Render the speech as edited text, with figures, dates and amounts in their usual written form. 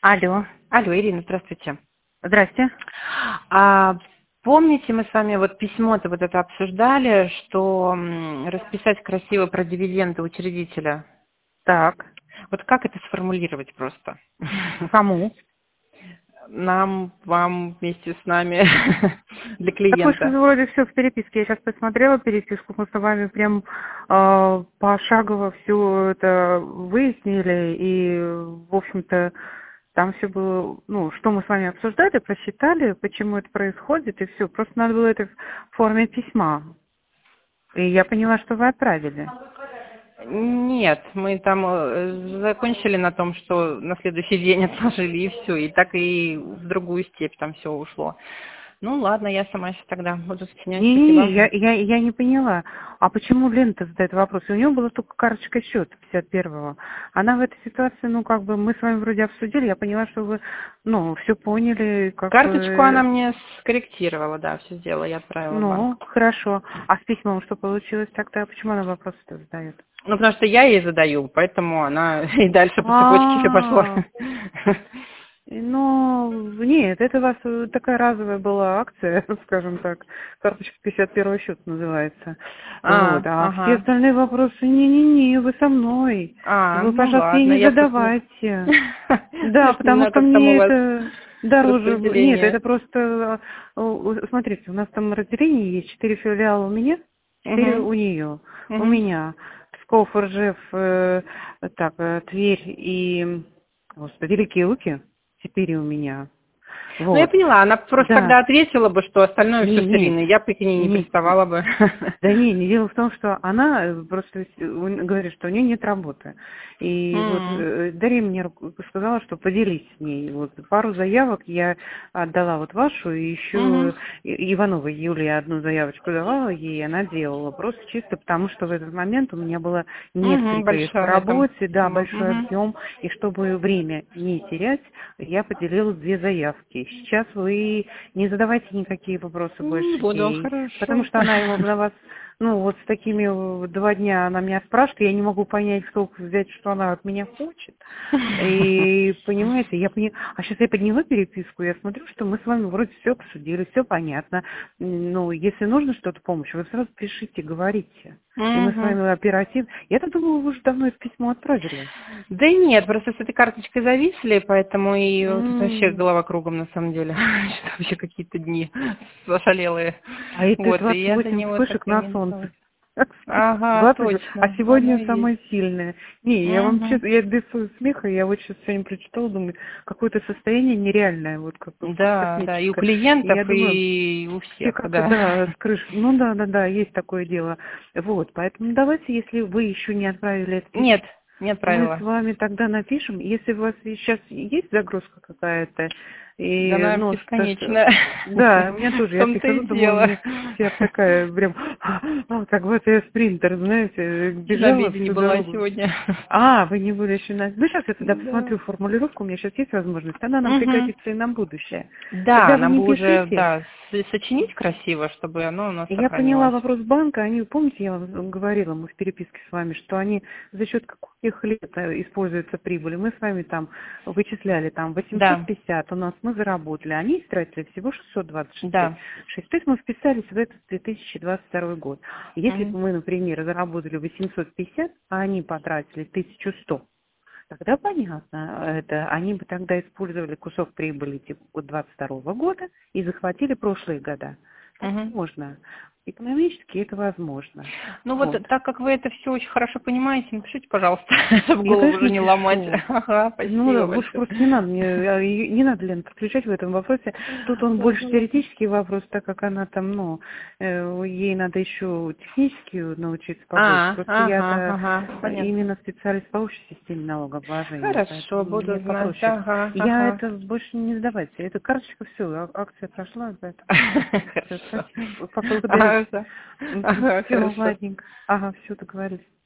Алло. Алло, Ирина, здравствуйте. Здрасте. А, помните, мы с вами вот письмо-то вот это обсуждали, что расписать красиво про дивиденды учредителя? Так. Вот как это сформулировать просто? Кому? Нам, вам, вместе с нами, для Так вы же клиента. вроде все в переписке. Я сейчас посмотрела переписку, мы с вами прям пошагово все это выяснили. И, в общем-то, там все было, ну, что мы с вами обсуждали, просчитали, почему это происходит, и все. Просто надо было это в форме письма. И я поняла, что вы отправили. Нет, мы там закончили на том, что на следующий день отложили, и все. И так и в другую степь там все ушло. Ну ладно, я сама сейчас тогда буду сочинять, Не-не-не, спасибо. я не поняла. А почему Лена задает вопрос? У нее была только карточка счета 51-го. Она в этой ситуации, ну, как бы, мы с вами вроде обсудили, я поняла, что вы, ну, все поняли, как Карточку она бы, мне скорректировала, да, все сделала, я отправила в банк. ну, хорошо. А с письмом что получилось тогда? Почему она вопросы-то задает? Ну, потому что я ей задаю, поэтому она и дальше по цепочке все пошло. А, ну, нет, это у вас такая разовая была акция, скажем так. Карточка 51 счет называется. Вот. А все Ага. остальные вопросы, не-не-не, вы со мной. Вы, Ну пожалуйста, ей ладно, не я просто задавайте. Да, не потому знаю, что как там у мне вас это дороже. Нет, распределение. это просто... Смотрите, у нас там разделение есть. 4 филиала у меня, 4 Угу. у нее. У Угу. меня Псков, Ржев, Тверь и... Господи, Великие Луки. Теперь у меня. Ну, я Вот. поняла, она просто Да. тогда ответила бы, что остальное все с Не, Ириной, я бы к ней не не, приставала бы. да не дело в том, что она просто говорит, что у нее нет работы. И вот М. Дарья мне сказала, что поделись с ней. Вот пару заявок я отдала вот вашу, и еще Мгм. Иванова Юлия одну заявочку давала ей, она делала. Просто чисто потому, что в этот момент у меня было Мгм. несколько их по Большая там работе, да, сумма. большой Мгм. объем. И чтобы время не терять, я поделила 2 заявки. Сейчас вы не задавайте никакие вопросы Не больше буду, ей, потому хорошо. что она его на вас, ну, вот с такими 2 дня она меня спрашивает, я не могу понять, что взять, что она от меня хочет. И, понимаете, а сейчас я подняла переписку, я смотрю, что мы с вами вроде все обсудили, все понятно. Ну, если нужно что-то помощь, вы сразу пишите, говорите. И мы с Мгм. вами оперативно. Я-то думала, вы уже давно это письмо отправили. Да нет, просто с этой карточкой зависли, поэтому и вот тут вообще М. голова кругом на самом деле. Что вообще какие-то дни ошалелые. А это Вот, и я до 28 него так вспышек и на не солнце. добралась. Ага, 20, а точно, оно сегодня и есть. самое сильное. Не, я вам Мгм. честно, я без смеха, я вот сейчас сегодня прочитала, думаю, какое-то состояние нереальное, вот как Да, да, и у космическое. И клиентов, я думаю, и у все всех, как, да. да, с крыши. Ну да, есть такое дело. Вот, поэтому давайте, если вы еще не отправили это письмо, Нет, не мы с отправила. вами тогда напишем, если у вас сейчас есть загрузка какая-то, и, Она ну, бесконечная. да, у меня тоже, В я том-то и прихожу домой, у дело. меня вся такая, прям, как вот я спринтер, знаете, И на бежала обеде не всю была дорогу. сегодня. А, вы не были еще на... Ну, сейчас я тогда Да. посмотрю формулировку, у меня сейчас есть возможность, она нам Мгм. пригодится и на будущее. Да, Тогда вы нам не бы уже, пишите, да, сочинить красиво, чтобы оно у нас я поняла сохранилось. вопрос банка. Они, помните, я вам говорила, мы в переписке с вами, что они за счет каких лет используются прибыли. Мы с вами там вычисляли там Да, 850 у нас мы заработали, они истратили всего 626. да. То есть мы вписались в этот 2022 год. Если Мгм. бы мы, например, заработали 850, а они потратили 1100, тогда понятно, это они бы тогда использовали кусок прибыли типа 22 года и захватили прошлые года. Так Мгм. можно. Экономически это возможно. Ну вот, Вот. так как вы это все очень хорошо понимаете, напишите, пожалуйста, чтобы Я, голову конечно, уже не ломать. напишу. Ага, Ну, да, спасибо лучше большое. просто не надо, не надо, Лен, подключать в этом вопросе. Тут он больше Ладно, ладно. теоретический вопрос, так как она там, ну, ей надо еще технически научиться побольше. Просто я-то Ага, понятно. именно специалист по общей системе налогообложения, Хорошо, поэтому буду мне знать. попроще. Ага, Я ага. это больше не сдавайте. Эта карточка, все, акция прошла, поэтому все, Хорошо. спасибо, поблагодарите. Ага, ага, Все, хорошо. ладненько. Ага, все, договорились.